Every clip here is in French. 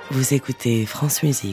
Vous écoutez France Musique.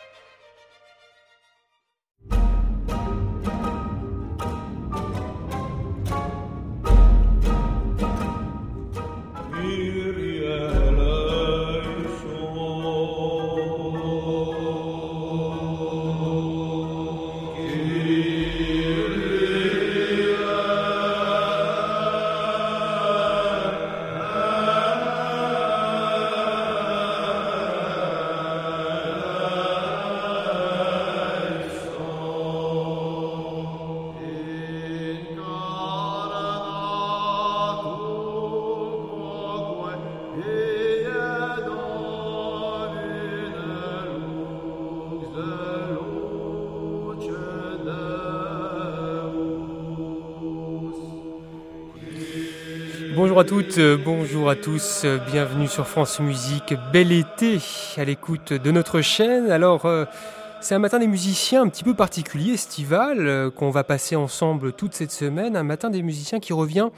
Bonjour à toutes, bonjour à tous, bienvenue sur France Musique, bel été à l'écoute de notre chaîne. Alors, c'est un matin des musiciens un petit peu particulier, estival, qu'on va passer ensemble toute cette semaine. Un matin des musiciens qui revient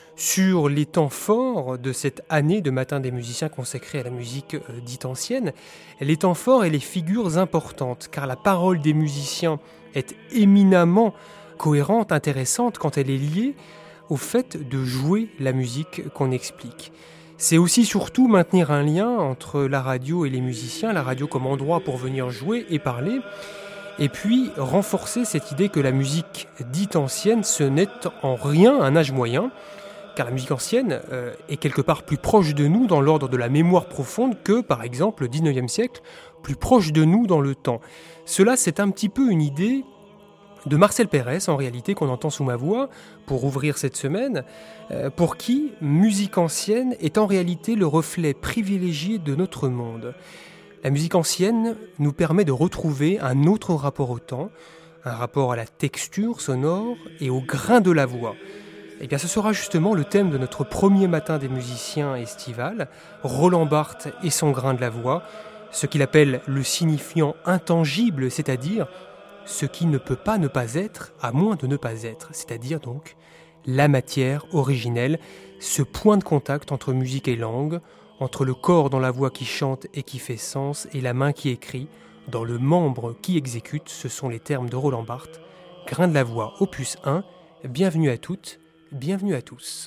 sur les temps forts de cette année de matin des musiciens consacrée à la musique dite ancienne. Les temps forts et les figures importantes, car la parole des musiciens est éminemment cohérente, intéressante quand elle est liée au fait de jouer la musique qu'on explique. C'est aussi surtout maintenir un lien entre la radio et les musiciens, la radio comme endroit pour venir jouer et parler, et puis renforcer cette idée que la musique dite ancienne, ce n'est en rien un âge moyen, car la musique ancienne est quelque part plus proche de nous dans l'ordre de la mémoire profonde que, par exemple, le 19e siècle, plus proche de nous dans le temps. Cela, c'est un petit peu une idée de Marcel Pérez, en réalité, qu'on entend sous ma voix, pour ouvrir cette semaine, pour qui musique ancienne est en réalité le reflet privilégié de notre monde. La musique ancienne nous permet de retrouver un autre rapport au temps, un rapport à la texture sonore et au grain de la voix. Eh bien, ce sera justement le thème de notre premier matin des musiciens estival, Roland Barthes et son grain de la voix, ce qu'il appelle le signifiant intangible, c'est-à-dire ce qui ne peut pas ne pas être, à moins de ne pas être, c'est-à-dire donc la matière originelle, ce point de contact entre musique et langue, entre le corps dans la voix qui chante et qui fait sens et la main qui écrit, dans le membre qui exécute, ce sont les termes de Roland Barthes. Grain de la voix, opus 1, bienvenue à toutes, bienvenue à tous.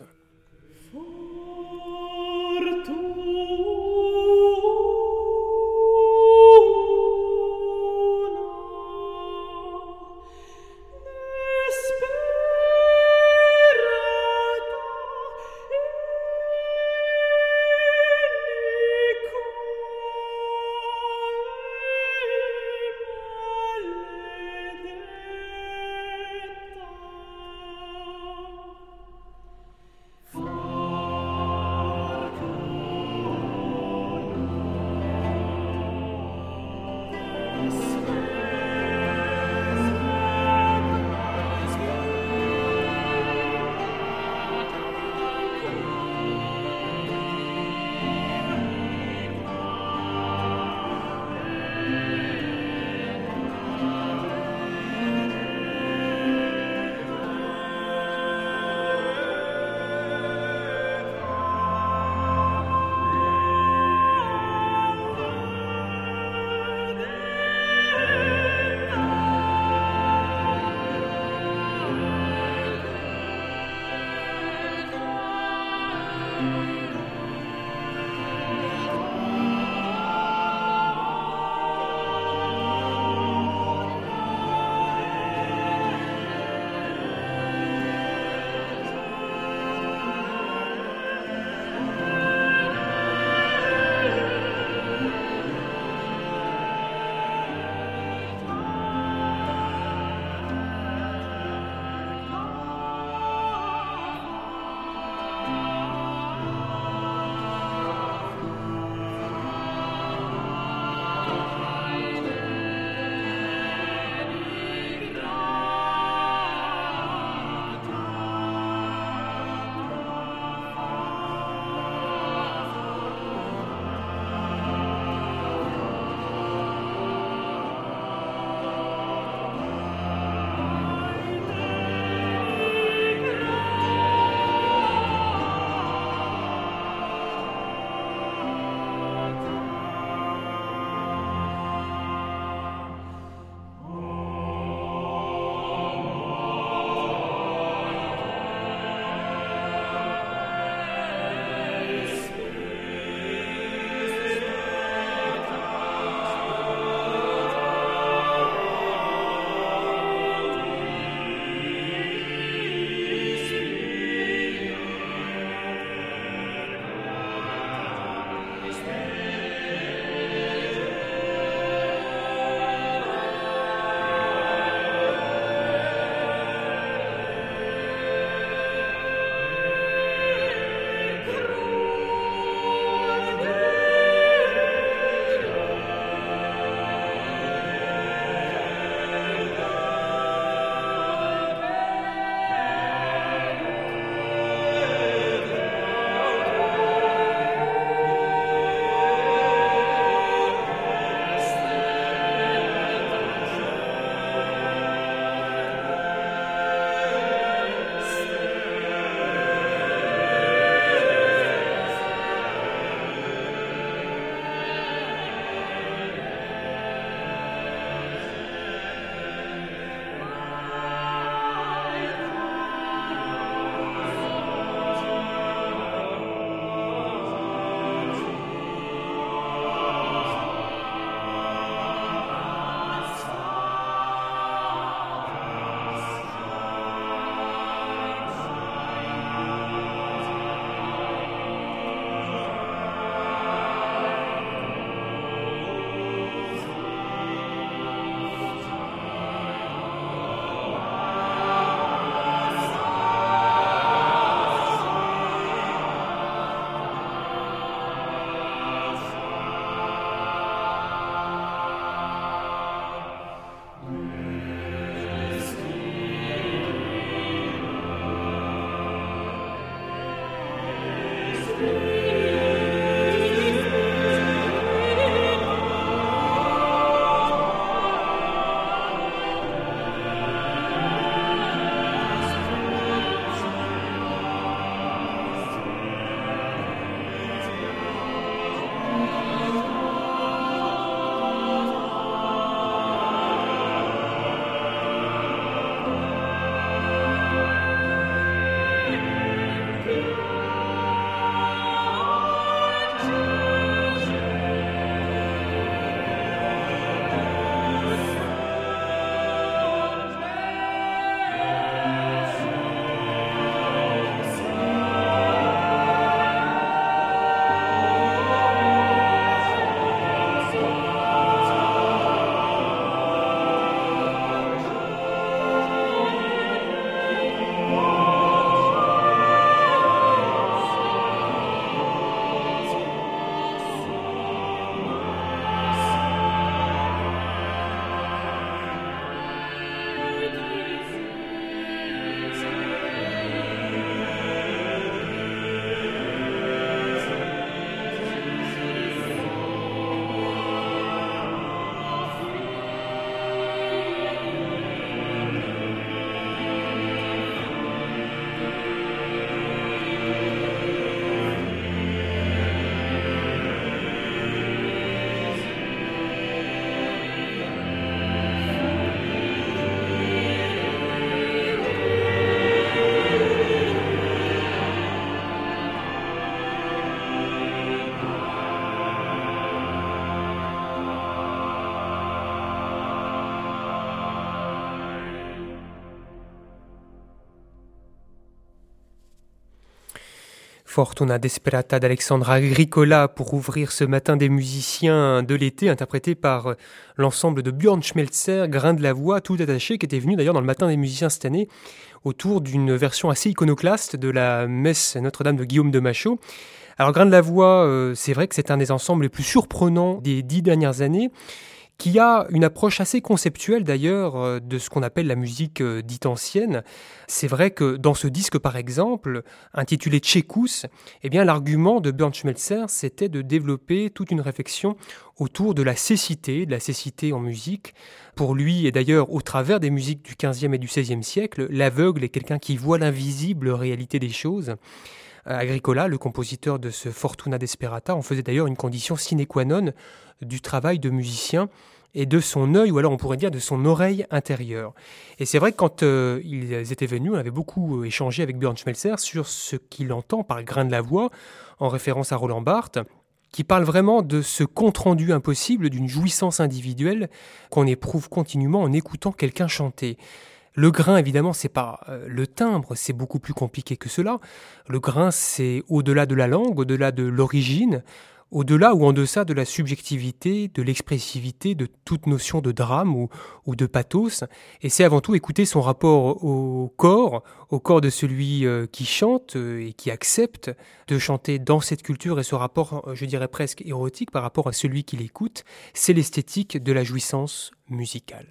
Fortuna Desperata d'Alexandra Agricola pour ouvrir ce matin des musiciens de l'été, interprété par l'ensemble de Björn Schmelzer, Grain de la voix, tout attaché, qui était venu d'ailleurs dans le matin des musiciens cette année, autour d'une version assez iconoclaste de la messe Notre-Dame de Guillaume de Machaut. Alors Grain de la voix, c'est vrai que c'est un des ensembles les plus surprenants des 10 dernières années, qui a une approche assez conceptuelle d'ailleurs de ce qu'on appelle la musique dite ancienne. C'est vrai que dans ce disque par exemple, intitulé Tchekus, eh bien l'argument de Björn Schmelzer, c'était de développer toute une réflexion autour de la cécité en musique. Pour lui, et d'ailleurs au travers des musiques du XVe et du XVIe siècle, l'aveugle est quelqu'un qui voit l'invisible réalité des choses. Agricola, le compositeur de ce Fortuna Desperata, en faisait d'ailleurs une condition sine qua non du travail de musicien et de son œil, ou alors on pourrait dire de son oreille intérieure. Et c'est vrai que quand ils étaient venus, on avait beaucoup échangé avec Björn Schmelzer sur ce qu'il entend par grain de la voix, en référence à Roland Barthes, qui parle vraiment de ce compte-rendu impossible d'une jouissance individuelle qu'on éprouve continuellement en écoutant quelqu'un chanter. Le grain, évidemment, c'est pas le timbre, c'est beaucoup plus compliqué que cela. Le grain, c'est au-delà de la langue, au-delà de l'origine, au-delà ou en deçà de la subjectivité, de l'expressivité, de toute notion de drame ou de pathos. Et c'est avant tout écouter son rapport au corps de celui qui chante et qui accepte de chanter dans cette culture, et ce rapport, je dirais presque érotique par rapport à celui qui l'écoute. C'est l'esthétique de la jouissance musicale.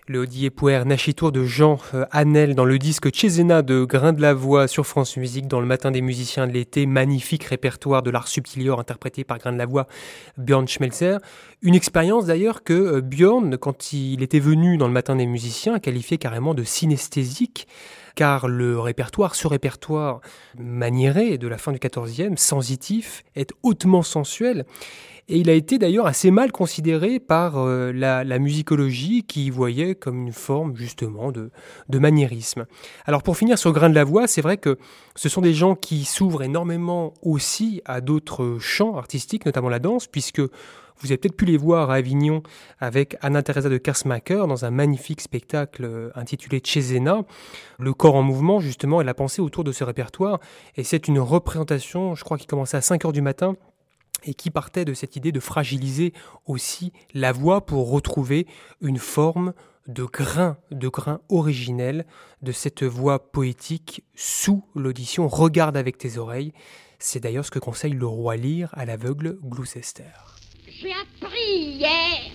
Le Hodie Puer Nascitur de Jean Hanel dans le disque Cesena de Grain de la Voix sur France Musique dans le Matin des musiciens de l'été, magnifique répertoire de l'art subtilior interprété par Grain de la Voix, Björn Schmelzer. Une expérience d'ailleurs que Björn, quand il était venu dans le Matin des musiciens, a qualifié carrément de synesthésique, car ce répertoire maniéré de la fin du XIVe, sensitif, est hautement sensuel. Et il a été d'ailleurs assez mal considéré par la musicologie qui y voyait comme une forme justement de maniérisme. Alors pour finir sur Grain de la Voix, c'est vrai que ce sont des gens qui s'ouvrent énormément aussi à d'autres champs artistiques, notamment la danse, puisque vous avez peut-être pu les voir à Avignon avec Anna Teresa de Kersmacher dans un magnifique spectacle intitulé Cesena. Le corps en mouvement, justement, et la pensée autour de ce répertoire. Et c'est une représentation, je crois, qui commençait à 5 heures du matin et qui partait de cette idée de fragiliser aussi la voix pour retrouver une forme de grain originel de cette voix poétique sous l'audition. Regarde avec tes oreilles. C'est d'ailleurs ce que conseille le roi Lear à l'aveugle Gloucester. J'ai appris hier.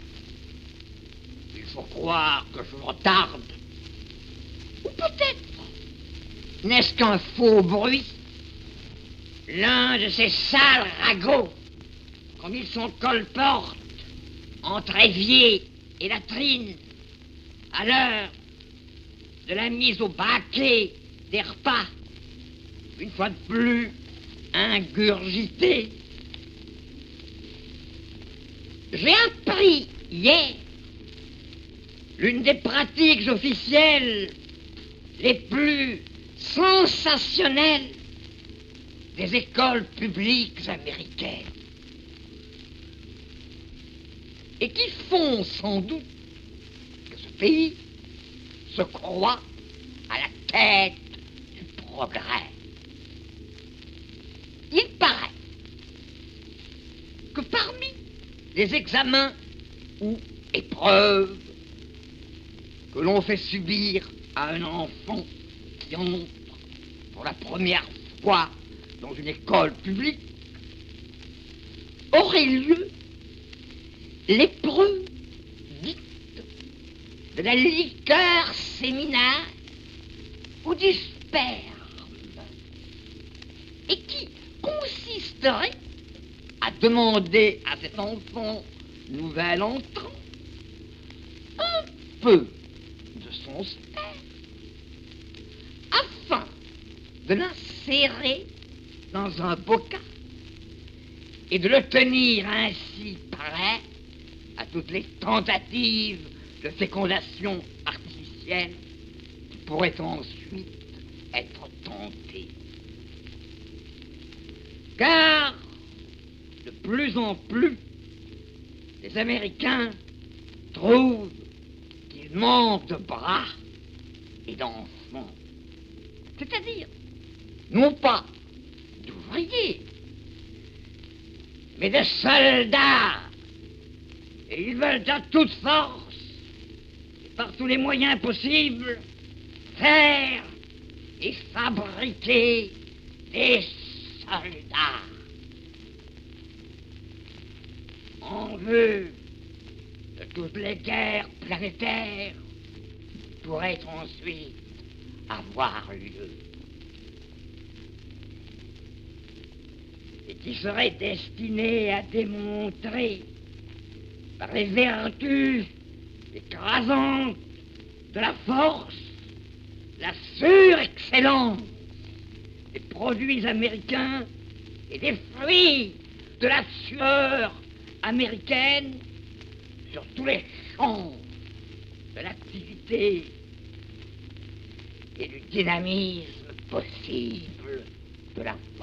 Il faut croire que je me tarde. Ou peut-être n'est-ce qu'un faux bruit? L'un de ces sales ragots, comme ils sont colportent entre évier et latrine, à l'heure de la mise au baquet des repas, une fois de plus ingurgité. J'ai appris hier l'une des pratiques officielles les plus sensationnelles des écoles publiques américaines et qui font sans doute que ce pays se croit à la tête du progrès. Il paraît que parmi les examens ou épreuves que l'on fait subir à un enfant qui entre pour la première fois dans une école publique, aurait lieu l'épreuve dite de la liqueur séminale ou du sperme, et qui consisterait à demander à cet enfant nouvel entrant un peu de son sperme afin de l'insérer dans un bocal et de le tenir ainsi prêt à toutes les tentatives de fécondation artificielle qui pourraient ensuite être tentées. Car de plus en plus, les Américains trouvent qu'ils manquent de bras et d'enfants. C'est-à-dire, non pas d'ouvriers, mais de soldats. Et ils veulent à toute force, et par tous les moyens possibles, faire et fabriquer des soldats. En vue de toutes les guerres planétaires qui pourraient ensuite avoir lieu. Et qui seraient destinées à démontrer par les vertus écrasantes de la force, la surexcellence des produits américains et des fruits de la sueur américaine sur tous les champs de l'activité et du dynamisme possible de la force.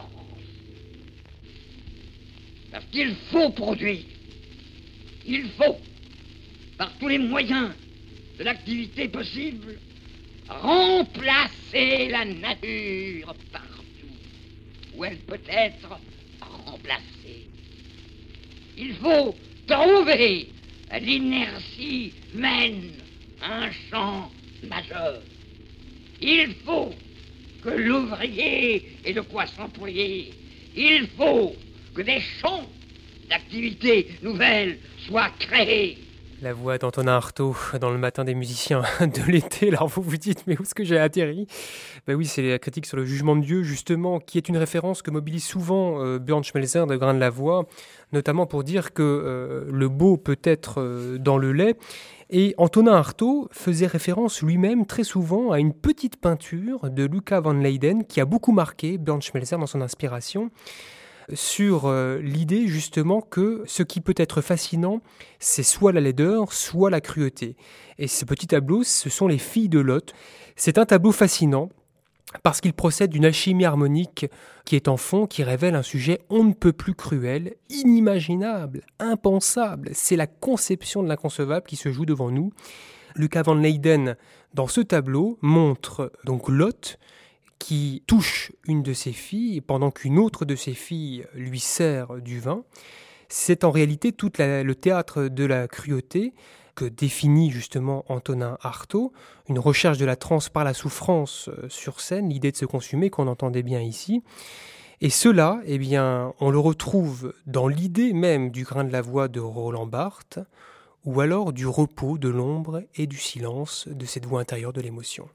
Parce qu'il faut produire, il faut, par tous les moyens de l'activité possible, remplacer la nature partout où elle peut être remplacée. Il faut trouver à l'inertie humaine un champ majeur. Il faut que l'ouvrier ait de quoi s'employer. Il faut que des champs d'activité nouvelles soient créés La voix d'Antonin Artaud dans le matin des musiciens de l'été. Alors vous vous dites, mais où est-ce que j'ai atterri? Ben oui, c'est la critique sur le jugement de Dieu, justement, qui est une référence que mobilise souvent Björn Schmelzer de Grain de la Voix, notamment pour dire que le beau peut être dans le lait. Et Antonin Artaud faisait référence lui-même très souvent à une petite peinture de Luca van Leyden qui a beaucoup marqué Björn Schmelzer dans son inspiration, sur l'idée justement que ce qui peut être fascinant, c'est soit la laideur, soit la cruauté. Et ce petit tableau, ce sont les filles de Lot. C'est un tableau fascinant parce qu'il procède d'une alchimie harmonique qui est en fond, qui révèle un sujet on ne peut plus cruel, inimaginable, impensable. C'est la conception de l'inconcevable qui se joue devant nous. Luca van Leyden, dans ce tableau, montre donc Lot, qui touche une de ses filles pendant qu'une autre de ses filles lui sert du vin. C'est en réalité tout le théâtre de la cruauté que définit justement Antonin Artaud, une recherche de la transe par la souffrance sur scène, l'idée de se consumer qu'on entendait bien ici. Et cela, eh bien, on le retrouve dans l'idée même du grain de la voix de Roland Barthes, ou alors du repos, de l'ombre et du silence de cette voix intérieure de l'émotion.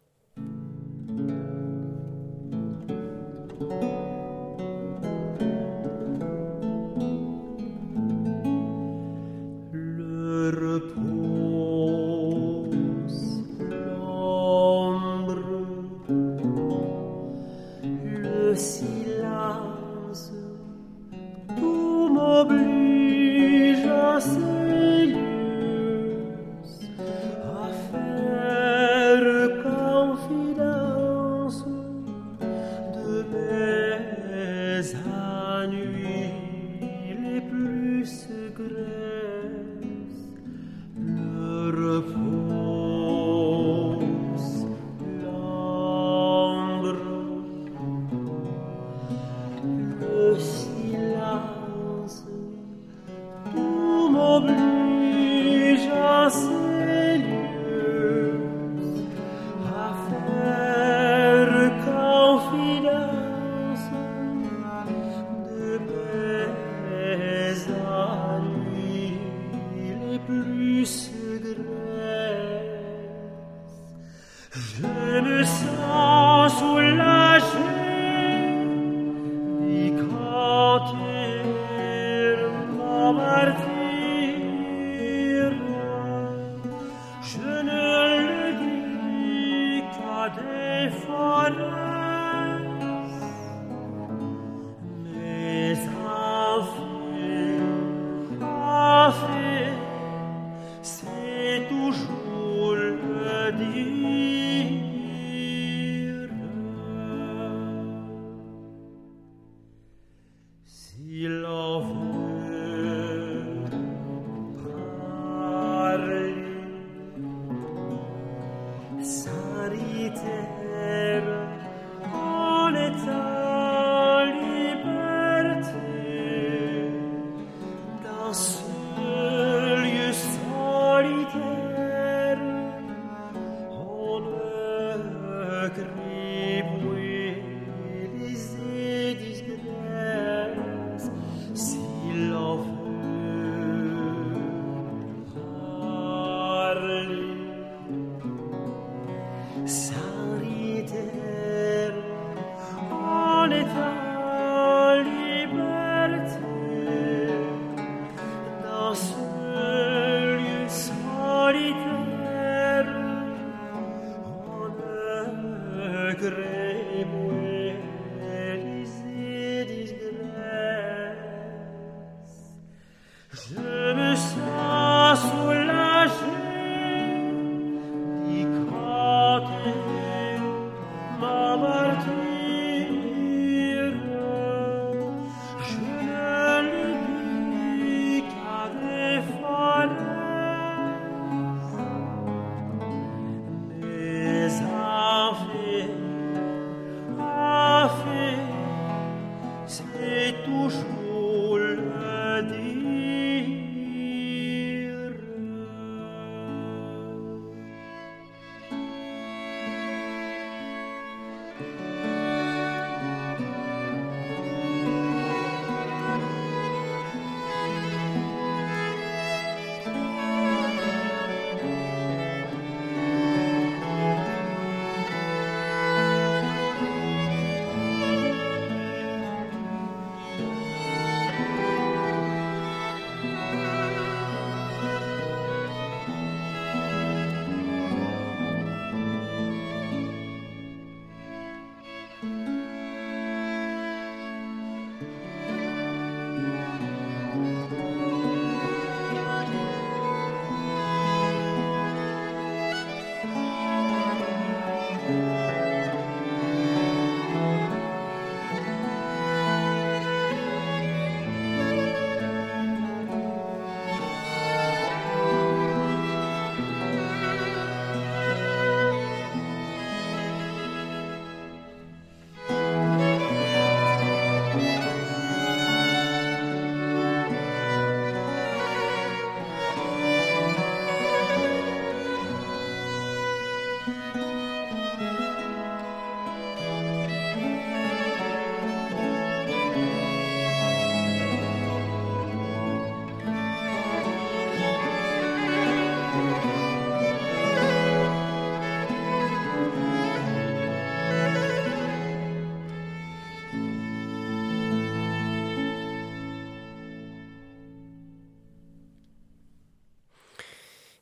Le silence, tout m'oblige à ces lieux, à faire confidence de mes ennuis les plus secrets. Le repose, l'ombre, le silence,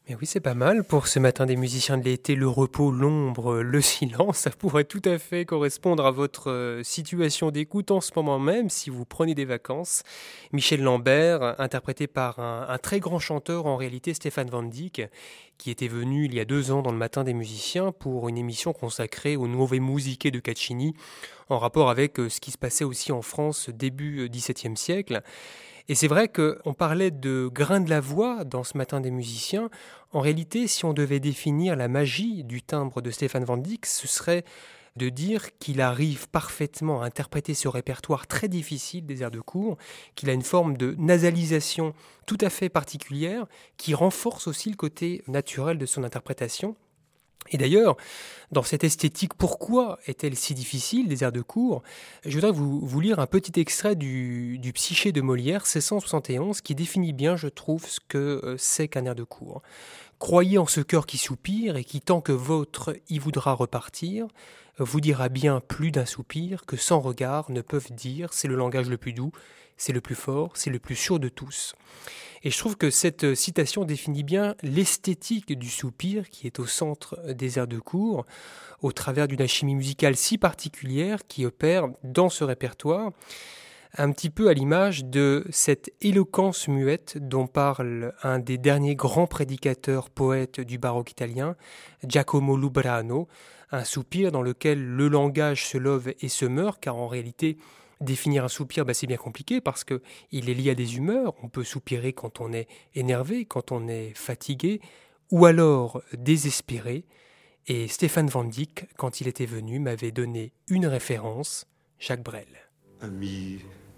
Et oui, c'est pas mal pour ce matin des musiciens de l'été, le repos, l'ombre, le silence, ça pourrait tout à fait correspondre à votre situation d'écoute en ce moment même, si vous prenez des vacances. Michel Lambert, interprété par un très grand chanteur, en réalité Stéphane Van Dyck, qui était venu il y a 2 ans dans le matin des musiciens pour une émission consacrée aux Nuove Musiche de Caccini, en rapport avec ce qui se passait aussi en France début XVIIe siècle. Et c'est vrai qu'on parlait de grain de la voix dans ce matin des musiciens. En réalité, si on devait définir la magie du timbre de Stéphane Van Dyck, ce serait de dire qu'il arrive parfaitement à interpréter ce répertoire très difficile des airs de cour, qu'il a une forme de nasalisation tout à fait particulière, qui renforce aussi le côté naturel de son interprétation. Et d'ailleurs, dans cette esthétique, pourquoi est-elle si difficile, des airs de cour ? Je voudrais vous lire un petit extrait du Psyché de Molière, 1671, qui définit bien, je trouve, ce que c'est qu'un air de cour. « Croyez en ce cœur qui soupire et qui, tant que votre y voudra repartir, vous dira bien plus d'un soupir que sans regard ne peuvent dire, c'est le langage le plus doux, c'est le plus fort, c'est le plus sûr de tous. » Et je trouve que cette citation définit bien l'esthétique du soupir qui est au centre des airs de cour, au travers d'une alchimie musicale si particulière qui opère dans ce répertoire, un petit peu à l'image de cette éloquence muette dont parle un des derniers grands prédicateurs poètes du baroque italien, Giacomo Lubrano, un soupir dans lequel le langage se love et se meurt, car en réalité, définir un soupir, c'est bien compliqué parce qu'il est lié à des humeurs. On peut soupirer quand on est énervé, quand on est fatigué, ou alors désespéré. Et Stéphane Van Dyck, quand il était venu, m'avait donné une référence, Jacques Brel. Ami,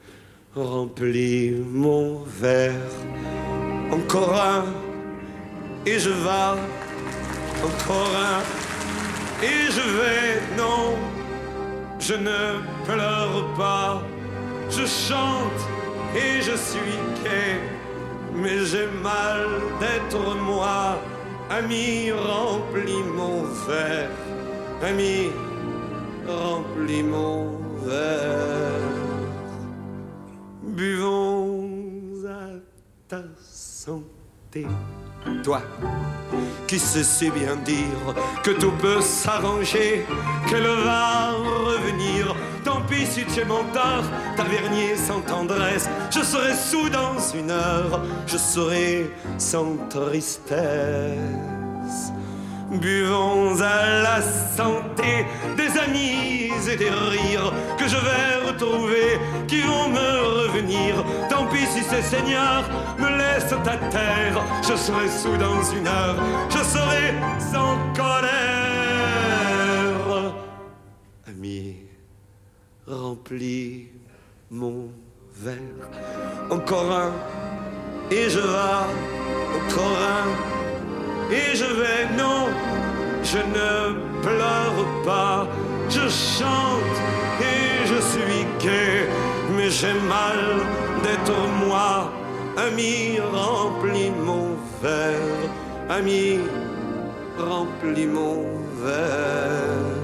remplis mon verre, encore un, et je vais, encore un, et je vais, non. Je ne pleure pas, je chante et je suis gai, mais j'ai mal d'être moi. Ami, remplis mon verre, ami, remplis mon verre. Buvons à ta santé, toi qui sais si bien dire que tout peut s'arranger, qu'elle va revenir. Tant pis si tu es mon tort, tavernier sans tendresse, je serai soûl dans 1 heure, je serai sans tristesse. Buvons à la santé des amis et des rires que je vais retrouver, qui vont me revenir. Tant pis si ces seigneurs me laissent à terre, je serai soûl dans 1 heure, je serai sans colère. Ami, remplis mon verre, encore un, et je vais, encore un, et je vais, non, je ne pleure pas, je chante et je suis gai, mais j'ai mal d'être moi. Ami, remplis mon verre, ami, remplis mon verre.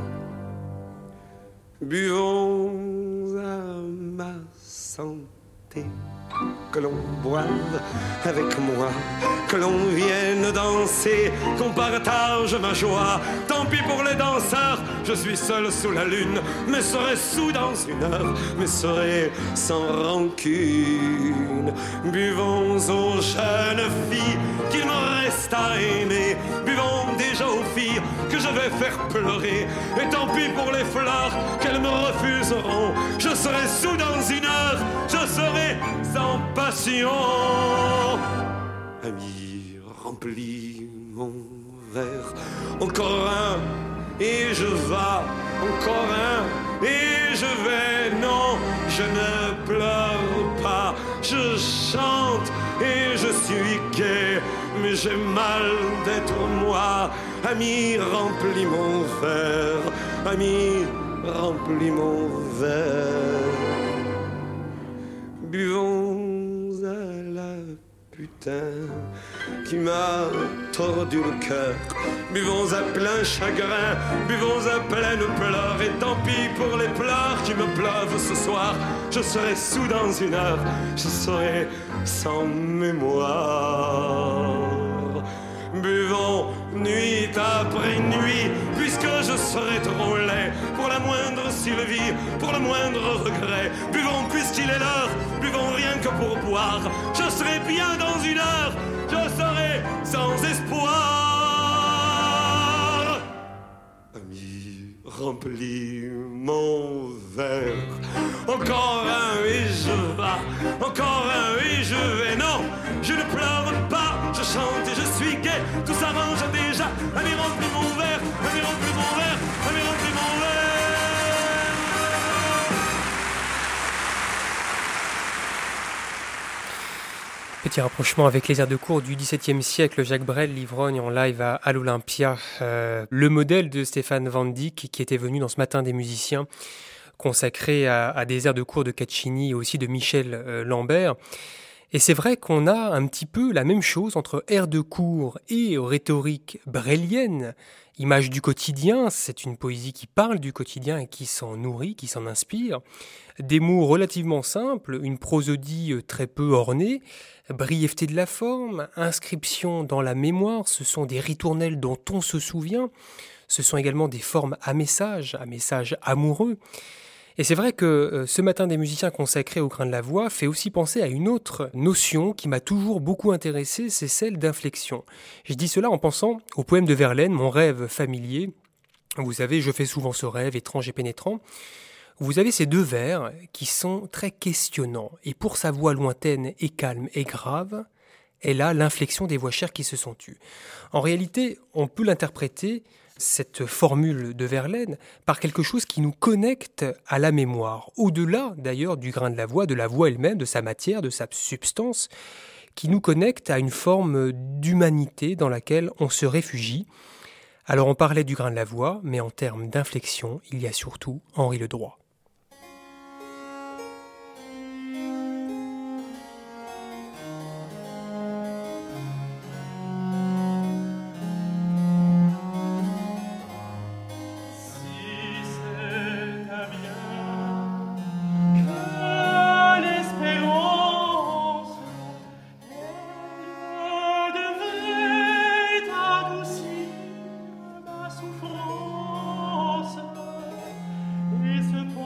Buvons à ma santé, que l'on boive avec moi, que l'on vienne danser, qu'on partage ma joie. Tant pis pour les danseurs, je suis seul sous la lune, mais serai soûl dans 1 heure, mais serai sans rancune. Buvons aux jeunes filles qu'il me reste à aimer, buvons déjà aux filles que je vais faire pleurer, et tant pis pour les fleurs qu'elles me refuseront, je serai soûl dans 1 heure, je serai sans passion. Ami, remplis mon verre, encore un, et je vais, encore un, et je vais, non, je ne pleure pas, je chante et je suis gai, mais j'ai mal d'être moi. Ami, remplis mon verre, ami, remplis mon verre. Buvons à la putain qui m'a tordu le cœur, buvons à plein chagrin, buvons à pleine pleurs, et tant pis pour les pleurs qui me pleuvent ce soir, je serai soûl dans 1 heure, je serai sans mémoire. buvons nuit après nuit, puisque je serai trop laid pour la moindre sylvie, pour le moindre regret. Buvons puisqu'il est l'heure, buvons rien que pour boire. Je serai bien dans une heure, je serai sans espoir. Ami, remplis mon verre. Encore un et je vas, encore un et je vais. Non, je ne pleure pas, je chante et je suis gai. Tout s'arrange déjà. Ami, remplis mon verre, ami, remplis mon verre, ami, remplis mon verre. Petit rapprochement avec les airs de cour du XVIIe siècle, Jacques Brel, l'ivrogne en live à l'Olympia. Le modèle de Stéphane Van Dyck qui était venu dans ce matin des musiciens, consacré à des airs de cour de Caccini et aussi de Michel Lambert. Et c'est vrai qu'on a un petit peu la même chose entre airs de cour et rhétorique brélienne, image du quotidien. C'est une poésie qui parle du quotidien et qui s'en nourrit, qui s'en inspire. Des mots relativement simples, une prosodie très peu ornée, brièveté de la forme, inscription dans la mémoire, ce sont des ritournelles dont on se souvient. Ce sont également des formes à message amoureux. Et c'est vrai que ce matin des musiciens consacrés au grain de la voix fait aussi penser à une autre notion qui m'a toujours beaucoup intéressé, c'est celle d'inflexion. Je dis cela en pensant au poème de Verlaine, Mon rêve familier. Vous savez, je fais souvent ce rêve étrange et pénétrant. Vous avez ces deux vers qui sont très questionnants. Et pour sa voix lointaine et calme et grave, elle a l'inflexion des voix chères qui se sont tues. En réalité, on peut l'interpréter, cette formule de Verlaine, par quelque chose qui nous connecte à la mémoire, au-delà d'ailleurs du grain de la voix elle-même, de sa matière, de sa substance, qui nous connecte à une forme d'humanité dans laquelle on se réfugie. Alors on parlait du grain de la voix, mais en termes d'inflexion, il y a surtout Henri Le Droit. Souffrance et ce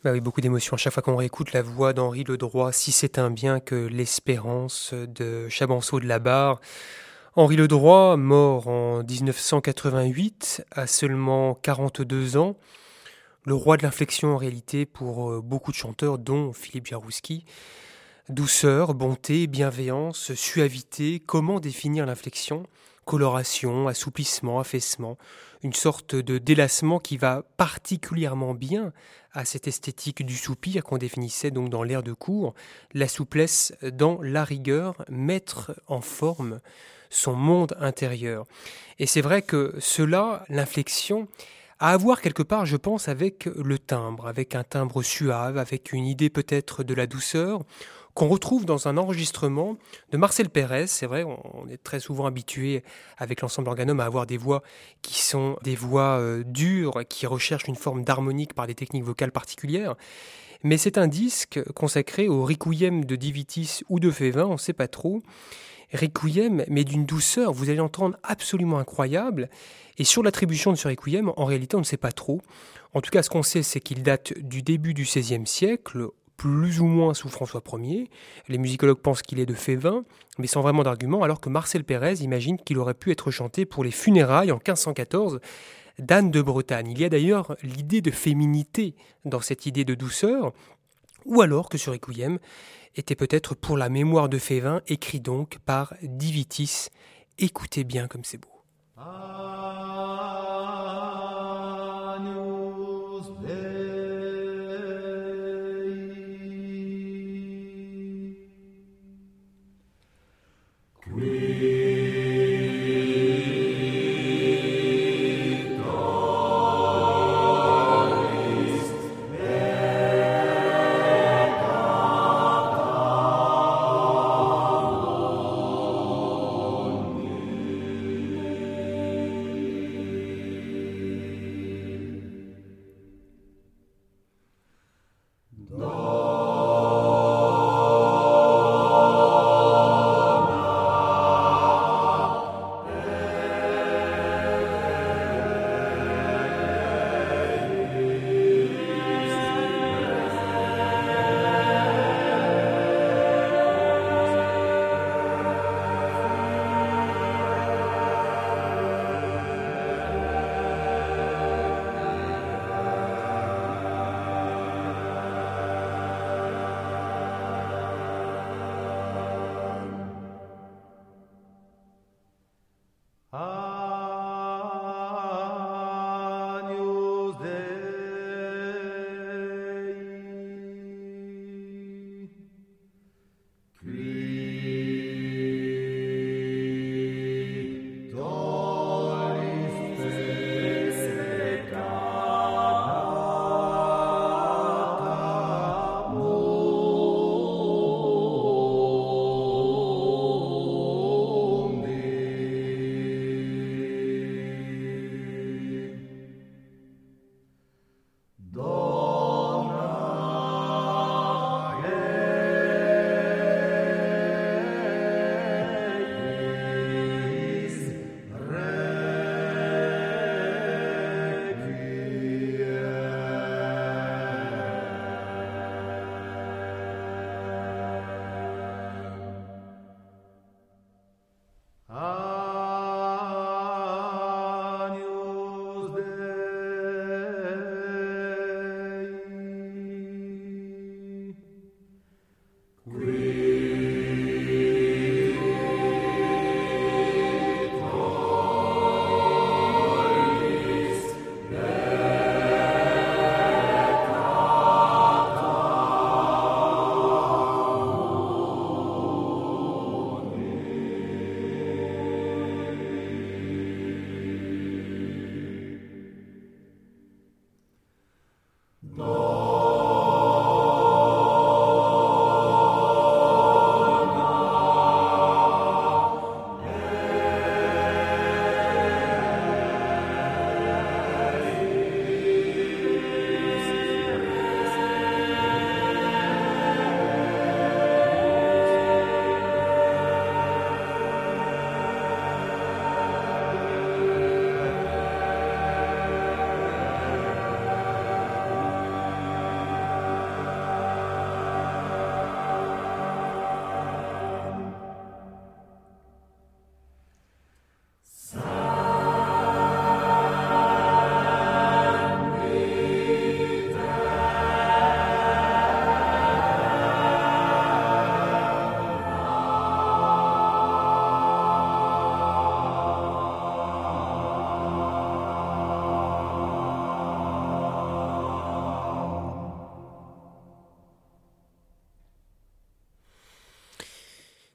Bah oui, beaucoup d'émotions à chaque fois qu'on réécoute la voix d'Henri Ledroit, Si c'est un bien que l'espérance de Chabanceau de la Barre. Henri Ledroit, mort en 1988, à seulement 42 ans, le roi de l'inflexion en réalité pour beaucoup de chanteurs, dont Philippe Jarouski. Douceur, bonté, bienveillance, suavité, comment définir l'inflexion ? Coloration, assouplissement, affaissement, une sorte de délassement qui va particulièrement bien à cette esthétique du soupir qu'on définissait donc dans l'air de cour, la souplesse dans la rigueur, mettre en forme son monde intérieur. Et c'est vrai que cela, l'inflexion, a à voir quelque part, je pense, avec le timbre, avec un timbre suave, avec une idée peut-être de la douceur, qu'on retrouve dans un enregistrement de Marcel Pérez. C'est vrai, on est très souvent habitué avec l'ensemble Organum à avoir des voix qui sont des voix dures, qui recherchent une forme d'harmonique par des techniques vocales particulières. Mais c'est un disque consacré au Requiem de Divitis ou de Févin, on ne sait pas trop. Requiem, mais d'une douceur, vous allez entendre, absolument incroyable. Et sur l'attribution de ce Requiem, en réalité, on ne sait pas trop. En tout cas, ce qu'on sait, c'est qu'il date du début du XVIe siècle, plus ou moins sous François Ier. Les musicologues pensent qu'il est de Févin, mais sans vraiment d'argument, alors que Marcel Pérez imagine qu'il aurait pu être chanté pour les funérailles en 1514 d'Anne de Bretagne. Il y a d'ailleurs l'idée de féminité dans cette idée de douceur, ou alors que ce Requiem était peut-être pour la mémoire de Févin, écrit donc par Divitis. Écoutez bien comme c'est beau.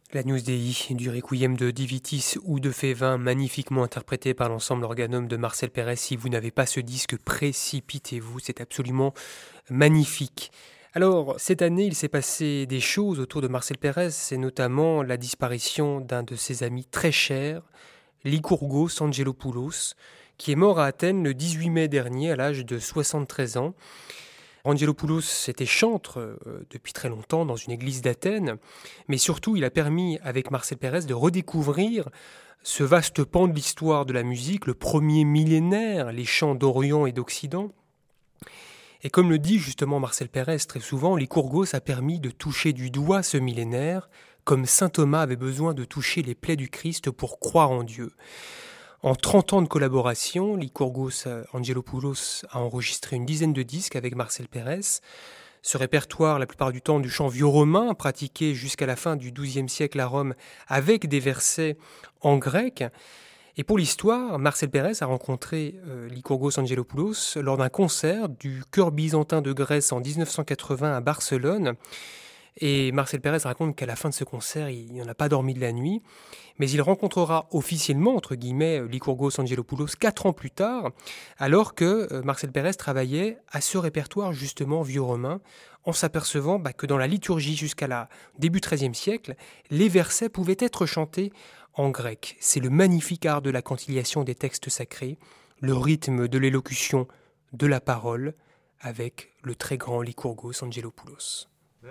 L'Agnus Dei du Requiem de Divitis ou de Févin, magnifiquement interprété par l'ensemble organum de Marcel Pérez. Si vous n'avez pas ce disque, précipitez-vous, c'est absolument magnifique. Alors, cette année, il s'est passé des choses autour de Marcel Pérez, c'est notamment la disparition d'un de ses amis très chers, Lycourgos Angelopoulos, qui est mort à Athènes le 18 mai dernier à l'âge de 73 ans. Angelopoulos était chantre depuis très longtemps dans une église d'Athènes, mais surtout il a permis avec Marcel Pérez de redécouvrir ce vaste pan de l'histoire de la musique, le premier millénaire, les chants d'Orient et d'Occident. Et comme le dit justement Marcel Pérez très souvent, Lycourgos a permis de toucher du doigt ce millénaire, comme saint Thomas avait besoin de toucher les plaies du Christ pour croire en Dieu. En 30 ans de collaboration, Lycourgos Angelopoulos a enregistré une dizaine de disques avec Marcel Pérez. Ce répertoire, la plupart du temps du chant vieux romain, pratiqué jusqu'à la fin du XIIe siècle à Rome, avec des versets en grec. Et pour l'histoire, Marcel Pérez a rencontré Lycourgos Angelopoulos lors d'un concert du chœur byzantin de Grèce en 1980 à Barcelone. Et Marcel Pérez raconte qu'à la fin de ce concert, il n'en a pas dormi de la nuit, mais il rencontrera officiellement, entre guillemets, Lycourgos Angelopoulos 4 ans plus tard, alors que Marcel Pérez travaillait à ce répertoire justement vieux romain, en s'apercevant que dans la liturgie jusqu'à la début XIIIe siècle, les versets pouvaient être chantés en grec. C'est le magnifique art de la conciliation des textes sacrés, le rythme de l'élocution de la parole, avec le très grand Lycourgos Angelopoulos.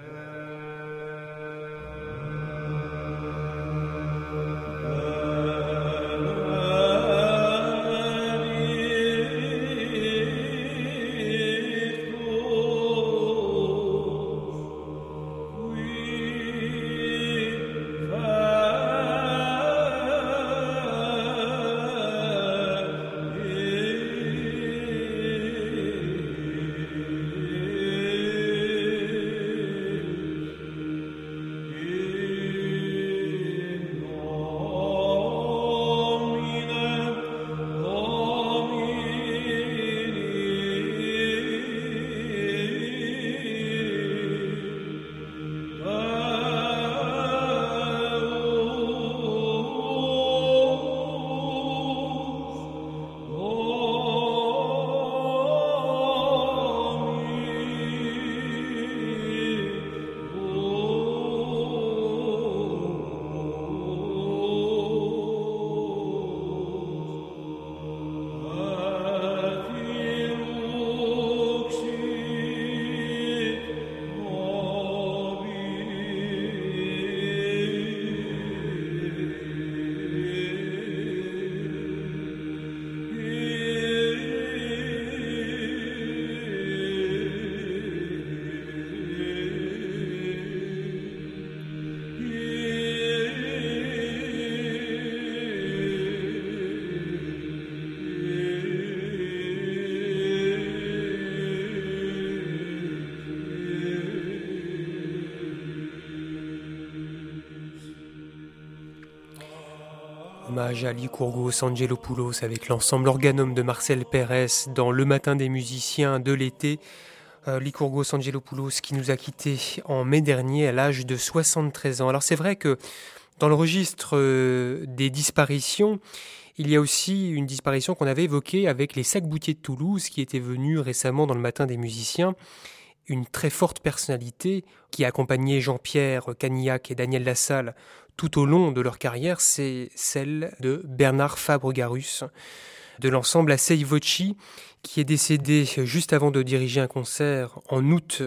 Hommage à Lycourgos Angelopoulos avec l'ensemble organum de Marcel Pérez dans Le Matin des musiciens de l'été. Lycourgos Angelopoulos qui nous a quittés en mai dernier à l'âge de 73 ans. Alors c'est vrai que dans le registre des disparitions, il y a aussi une disparition qu'on avait évoquée avec les Sac-Boutiers de Toulouse qui étaient venus récemment dans Le Matin des musiciens. Une très forte personnalité qui a accompagné Jean-Pierre Canillac et Daniel Lassalle tout au long de leur carrière, c'est celle de Bernard Fabre-Garus, de l'ensemble Assai Voci, qui est décédé juste avant de diriger un concert en août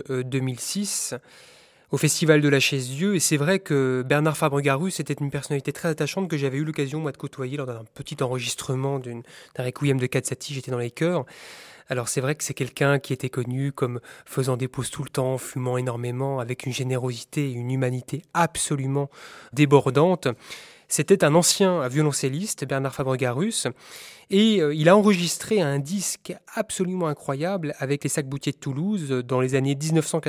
2006 au Festival de la Chaise-Dieu. Et c'est vrai que Bernard Fabre-Garus était une personnalité très attachante que j'avais eu l'occasion moi, de côtoyer lors d'un petit enregistrement d'un requiem de Cazzati, j'étais dans les chœurs. Alors c'est vrai que c'est quelqu'un qui était connu comme faisant des pauses tout le temps, fumant énormément, avec une générosité et une humanité absolument débordante. C'était un ancien violoncelliste, Bernard Fabre-Garus, et il a enregistré un disque absolument incroyable avec les Sac-Boutiers de Toulouse dans les années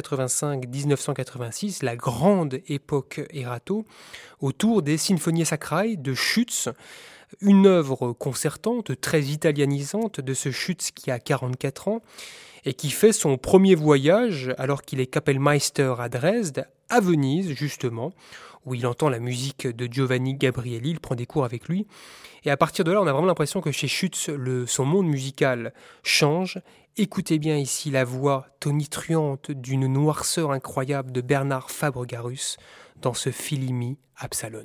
1985-1986, la grande époque Erato, autour des Sinfoniae Sacrae de Schütz, Une œuvre concertante, très italianisante de ce Schütz qui a 44 ans et qui fait son premier voyage alors qu'il est Kapellmeister à Dresde, à Venise justement, où il entend la musique de Giovanni Gabrieli, il prend des cours avec lui. Et à partir de là, on a vraiment l'impression que chez Schütz, son monde musical change. Écoutez bien ici la voix tonitruante d'une noirceur incroyable de Bernard Fabre-Garus dans ce Philimi Absalon.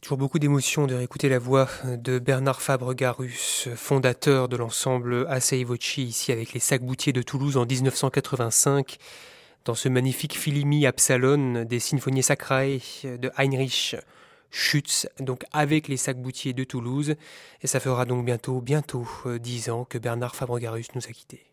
Toujours beaucoup d'émotion de réécouter la voix de Bernard Fabre-Garus, fondateur de l'ensemble Assai Voci, ici avec les Sac-Boutiers de Toulouse en 1985, dans ce magnifique Philimi Absalon des Sinfonies Sacrae de Heinrich Schütz, donc avec les Sac-Boutiers de Toulouse. Et ça fera donc bientôt 10 ans que Bernard Fabre-Garus nous a quittés.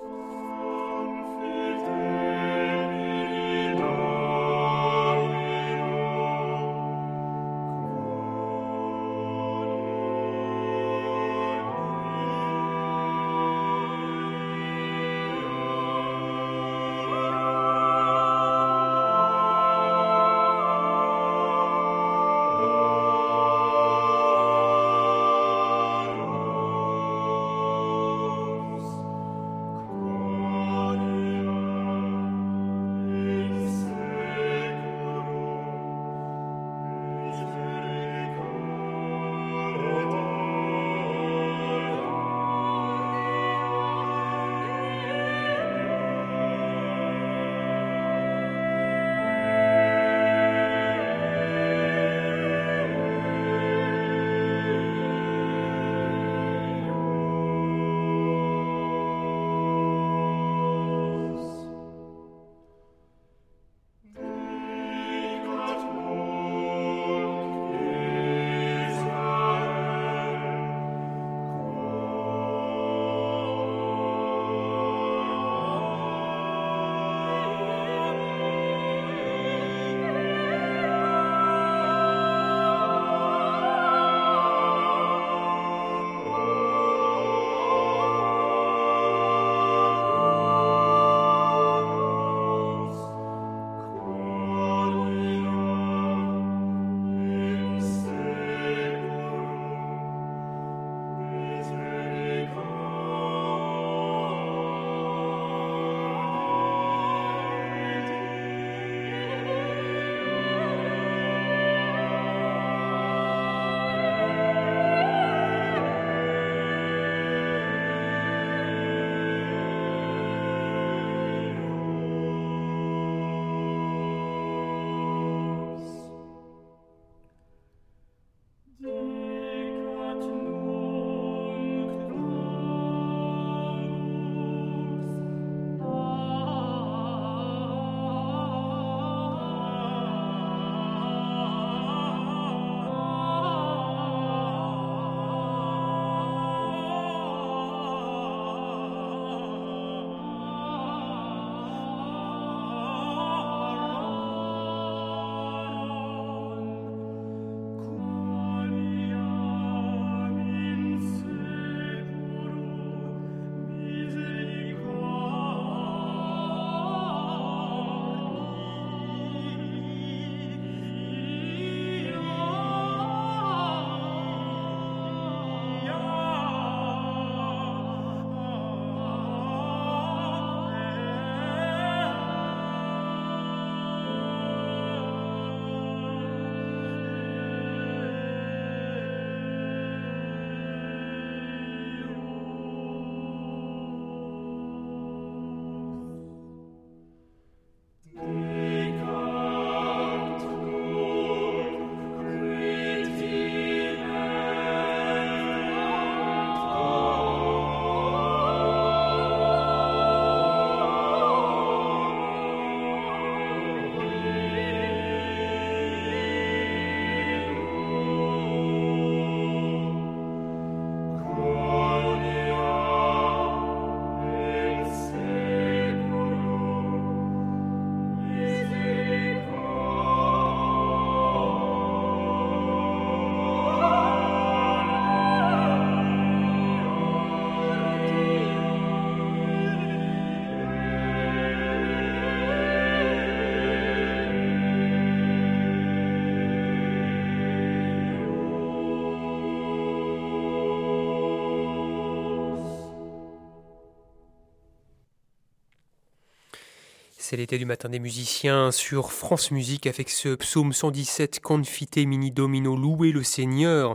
C'est l'été du matin des musiciens sur France Musique avec ce psaume 117 Confite mini domino, louer le Seigneur,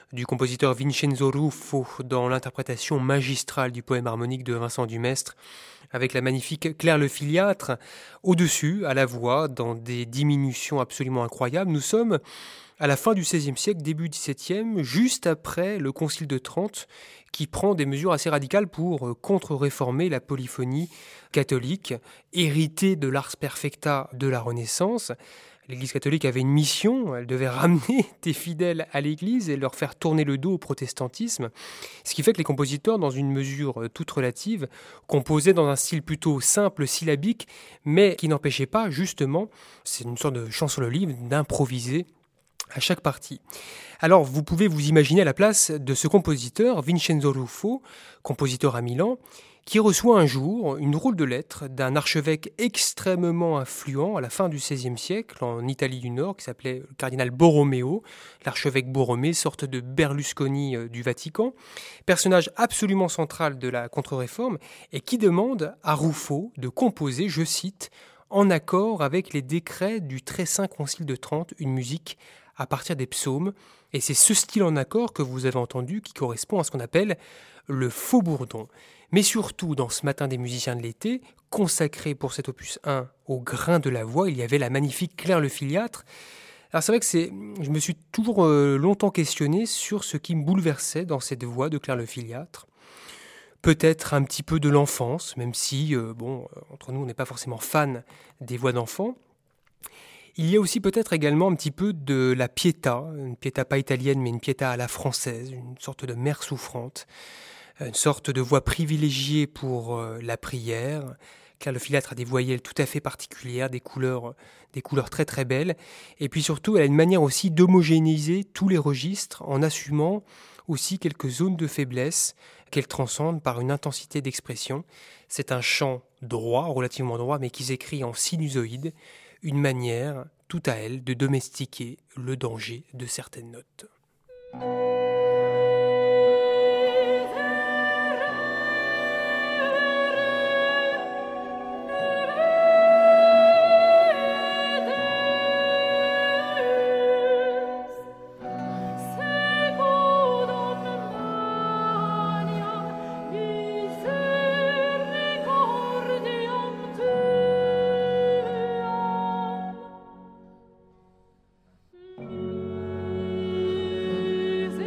du compositeur Vincenzo Ruffo dans l'interprétation magistrale du poème harmonique de Vincent Dumestre, avec la magnifique Claire Le Filiâtre au-dessus, à la voix, dans des diminutions absolument incroyables. Nous sommes à la fin du XVIe siècle, début XVIIe, juste après le Concile de Trente, qui prend des mesures assez radicales pour contre-réformer la polyphonie catholique, héritée de l'ars perfecta de la Renaissance. L'Église catholique avait une mission, elle devait ramener des fidèles à l'Église et leur faire tourner le dos au protestantisme, ce qui fait que les compositeurs, dans une mesure toute relative, composaient dans un style plutôt simple, syllabique, mais qui n'empêchait pas, justement, c'est une sorte de chant sur le livre, d'improviser à chaque partie. Alors, vous pouvez vous imaginer à la place de ce compositeur, Vincenzo Ruffo, compositeur à Milan, qui reçoit un jour une drôle de lettre d'un archevêque extrêmement influent à la fin du XVIe siècle en Italie du Nord, qui s'appelait le cardinal Borromeo, l'archevêque Borromée, sorte de Berlusconi du Vatican, personnage absolument central de la contre-réforme, et qui demande à Ruffo de composer, je cite, en accord avec les décrets du très saint Concile de Trente, une musique à partir des psaumes. Et c'est ce style en accord que vous avez entendu qui correspond à ce qu'on appelle le faux-bourdon. Mais surtout, dans ce matin des musiciens de l'été, consacré pour cet opus 1 au grain de la voix, il y avait la magnifique Claire Le Filiâtre. Alors c'est vrai que je me suis toujours longtemps questionné sur ce qui me bouleversait dans cette voix de Claire Le Filiâtre. Peut-être un petit peu de l'enfance, même si, entre nous, on n'est pas forcément fan des voix d'enfants. Il y a aussi peut-être également un petit peu de la pietà, une pietà pas italienne, mais une pietà à la française, une sorte de mère souffrante, une sorte de voix privilégiée pour la prière. Claire Le Filiâtre a des voyelles tout à fait particulières, des couleurs très très belles. Et puis surtout, elle a une manière aussi d'homogénéiser tous les registres en assumant aussi quelques zones de faiblesse qu'elle transcende par une intensité d'expression. C'est un chant droit, relativement droit, mais qui s'écrit en sinusoïde, une manière, tout à elle, de domestiquer le danger de certaines notes. Is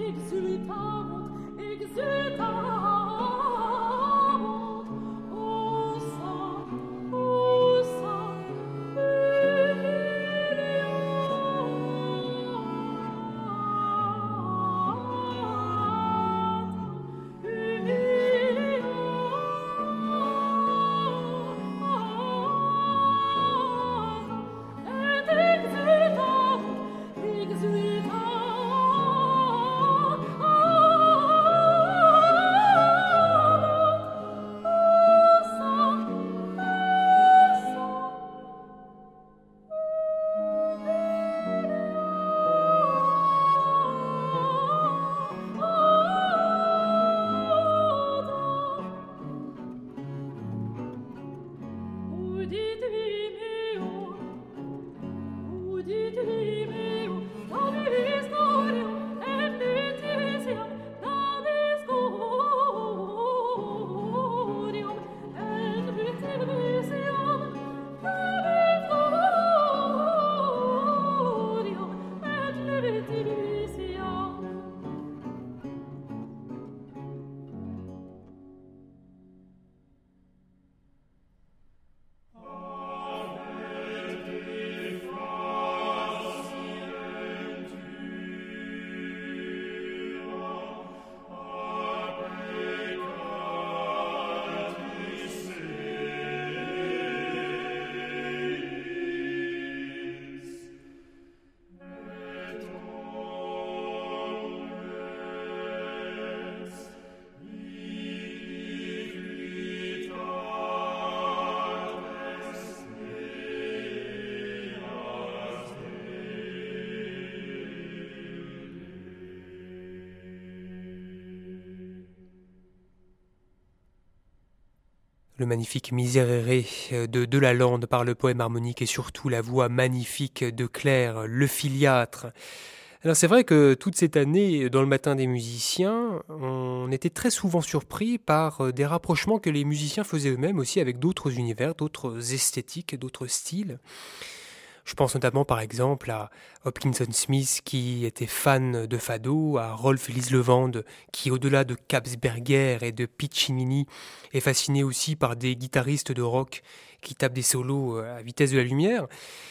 Le magnifique Miserere de Delalande par le poème harmonique et surtout la voix magnifique de Claire, le filiâtre. Alors c'est vrai que toute cette année, dans le matin des musiciens, on était très souvent surpris par des rapprochements que les musiciens faisaient eux-mêmes aussi avec d'autres univers, d'autres esthétiques, d'autres styles. Je pense notamment par exemple à Hopkinson Smith qui était fan de fado, à Rolf Lislevand qui au-delà de Kapsberger et de Piccinini est fasciné aussi par des guitaristes de rock qui tapent des solos à vitesse de la lumière.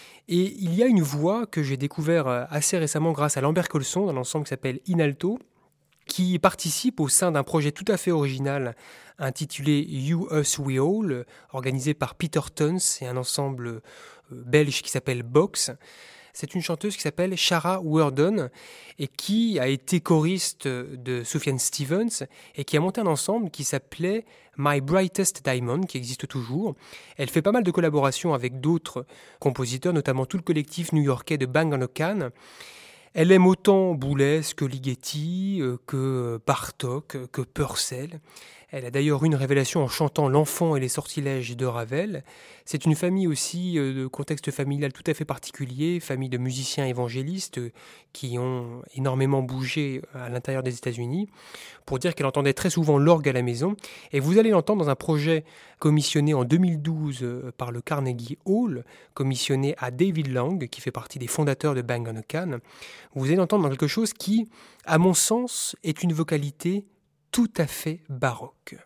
Et il y a une voix que j'ai découvert assez récemment grâce à Lambert Colson dans l'ensemble qui s'appelle Inalto, qui participe au sein d'un projet tout à fait original intitulé You, Us, We All, organisé par Peter Tons et un ensemble belge qui s'appelle Box. C'est une chanteuse qui s'appelle Shara Worden et qui a été choriste de Sufjan Stevens et qui a monté un ensemble qui s'appelait My Brightest Diamond, qui existe toujours. Elle fait pas mal de collaborations avec d'autres compositeurs, notamment tout le collectif new-yorkais de Bang & Olufsen. Elle aime autant Boulez que Ligeti, que Bartók, que Purcell. Elle a d'ailleurs eu une révélation en chantant L'Enfant et les sortilèges de Ravel. C'est une famille aussi de contexte familial tout à fait particulier, famille de musiciens évangélistes qui ont énormément bougé à l'intérieur des États-Unis, pour dire qu'elle entendait très souvent l'orgue à la maison. Et vous allez l'entendre dans un projet commissionné en 2012 par le Carnegie Hall, commissionné à David Lang, qui fait partie des fondateurs de Bang & Olufsen. Vous allez l'entendre dans quelque chose qui, à mon sens, est une vocalité tout à fait baroque.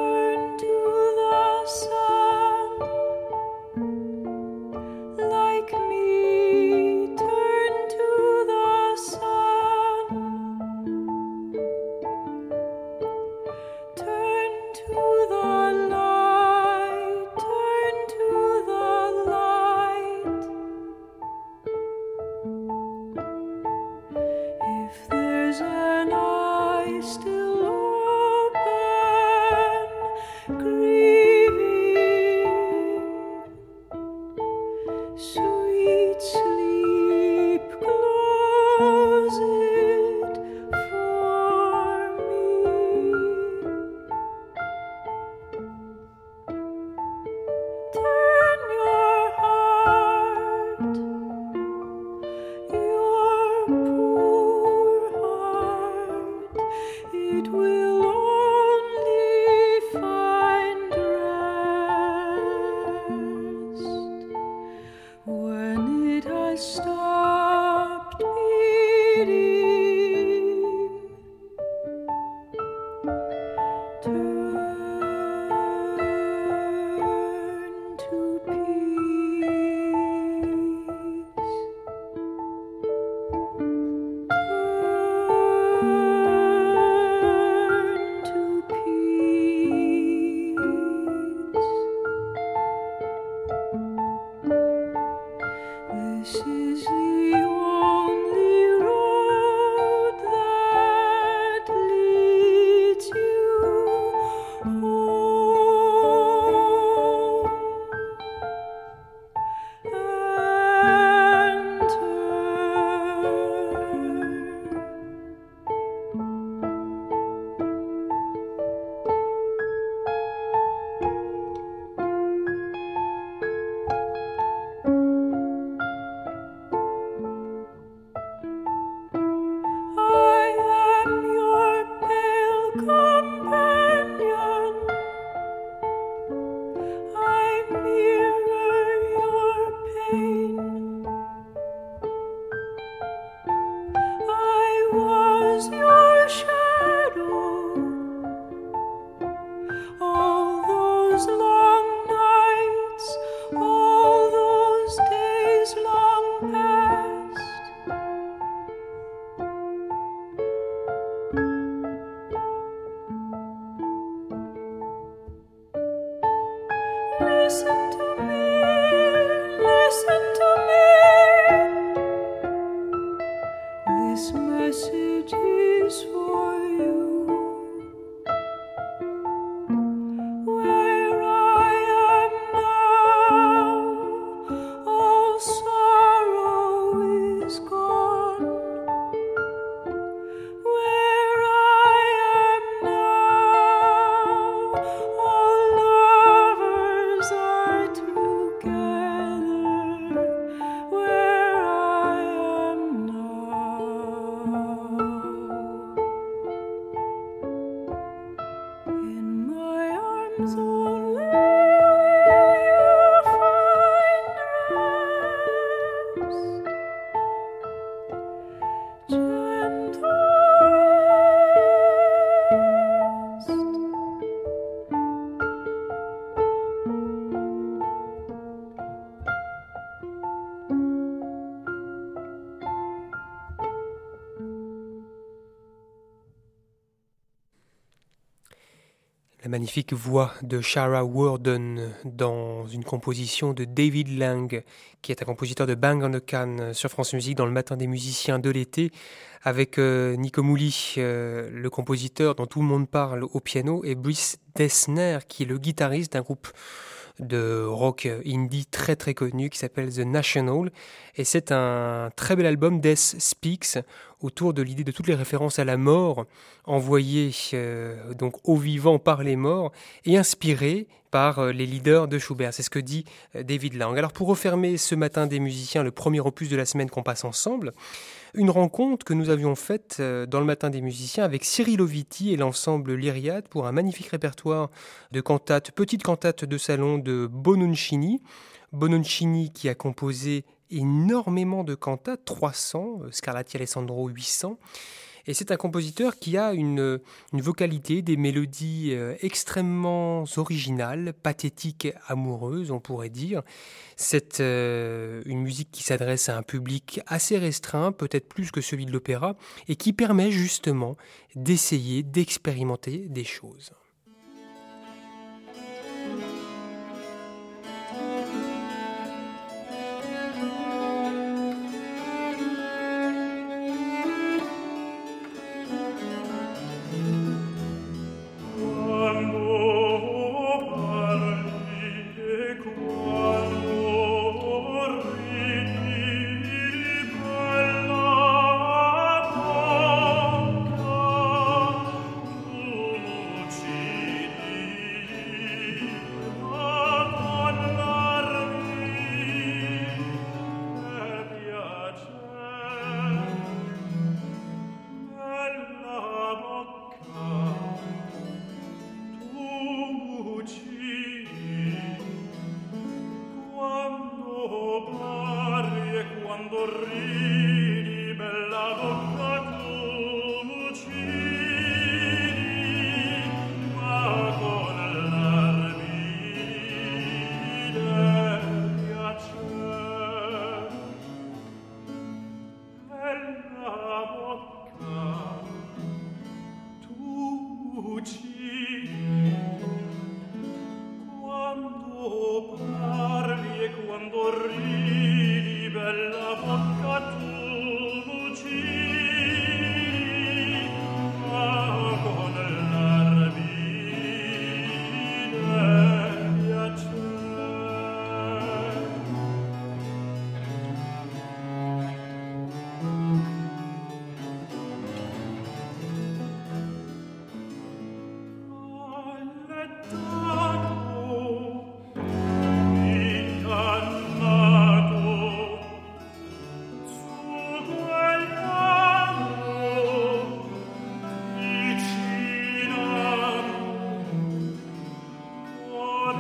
Like stopped beating. Turn to peace. Turn to peace. This is the only road that leads you home. And I am your pale companion. I mirror your pain. I was your shadow. All those long nights, all those days long past. Listen to me, listen to me. This message is for you. Where I am now, all sorrow is gone. Where I am now, all lovers are together. Where I am now, in my arms only will you find rest. Gentle rest. La magnifique voix de Shara Worden dans une composition de David Lang, qui est un compositeur de Bang on the Can sur France Musique dans le matin des musiciens de l'été, avec Nico Mouli, le compositeur dont tout le monde parle au piano, et Brice Dessner, qui est le guitariste d'un groupe de rock indie très très connu qui s'appelle The National, et c'est un très bel album, Death Speaks, autour de l'idée de toutes les références à la mort envoyées donc aux vivants par les morts et inspirées par les leaders de Schubert. C'est ce que dit David Lang. Alors pour refermer ce matin des musiciens, le premier opus de la semaine qu'on passe ensemble, une rencontre que nous avions faite dans le matin des musiciens avec Cyril Oviti et l'ensemble Lyriade pour un magnifique répertoire de cantates, petites cantates de salon de Bononcini. Bononcini qui a composé énormément de cantates, 300, Scarlatti Alessandro 800. Et c'est un compositeur qui a une vocalité, des mélodies extrêmement originales, pathétiques, amoureuses, on pourrait dire. C'est une musique qui s'adresse à un public assez restreint, peut-être plus que celui de l'opéra, et qui permet justement d'essayer, d'expérimenter des choses. Luci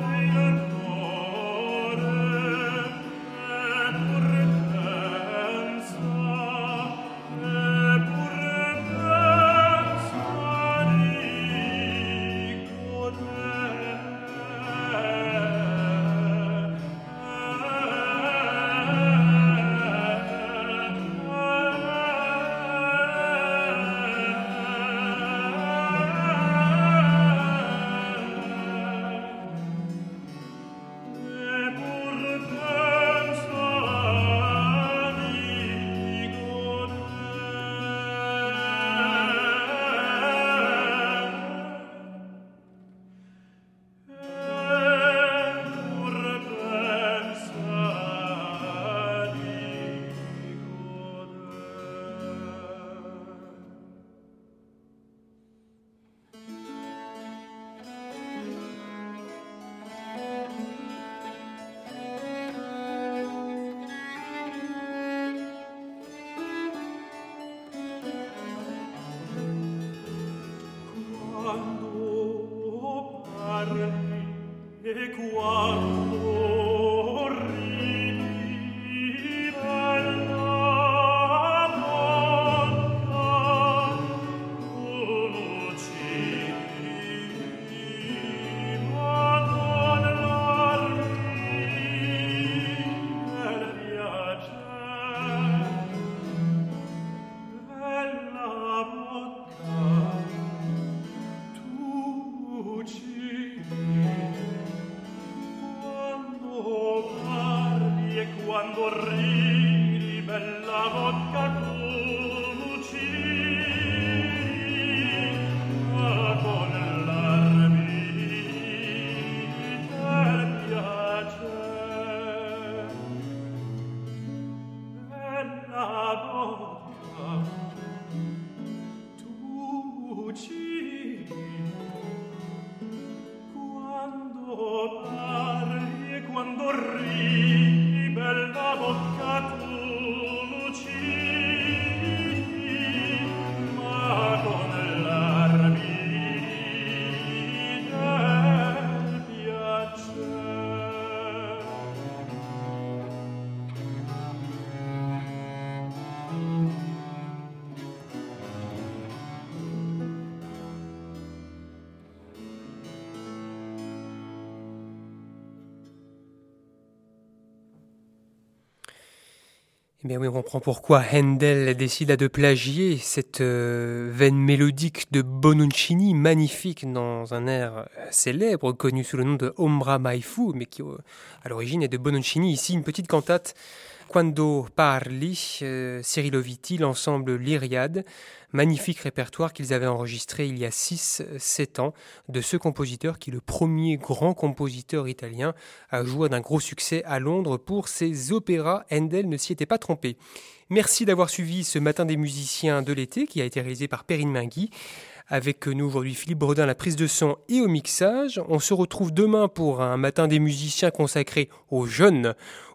Eh bien oui, on comprend pourquoi Handel décida de plagier cette veine mélodique de Bononcini, magnifique dans un air célèbre, connu sous le nom de Ombra mai fu, mais qui à l'origine est de Bononcini. Ici, une petite cantate, Quando parli, Cyril Viti, l'ensemble Lyriade, magnifique répertoire qu'ils avaient enregistré il y a 6-7 ans de ce compositeur qui est le premier grand compositeur italien à jouer d'un gros succès à Londres pour ses opéras. Handel ne s'y était pas trompé. Merci d'avoir suivi ce Matin des musiciens de l'été qui a été réalisé par Perrine Mingui. Avec nous aujourd'hui Philippe Bredin à la prise de son et au mixage. On se retrouve demain pour un Matin des musiciens consacré aux jeunes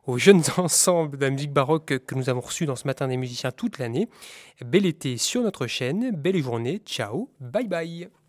ensembles de la musique baroque que nous avons reçus dans ce Matin des musiciens toute l'année. Bel été sur notre chaîne, belle journée, ciao, bye bye.